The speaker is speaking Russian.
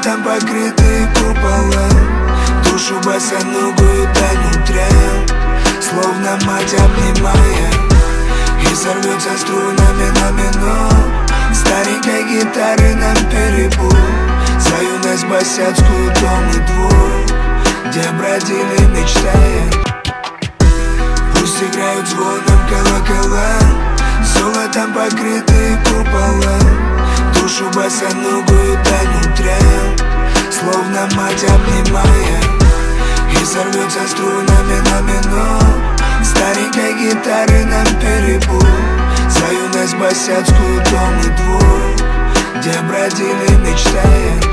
Золотом покрытые куполом, душу босоногую до нутра, словно мать обнимая, и сорвется струнами на минор старенькой гитары нам перепул. За юность босяцкую, дом и двор, где бродили мечтая. Пусть играют звоном колокола, золотом покрытые куполом, душу босоногую до нутра, словно мать обнимая, и сорвется струнами на минор старенькой гитары нам перепул. За юность босяцкую, дом и двор, где бродили мечтая.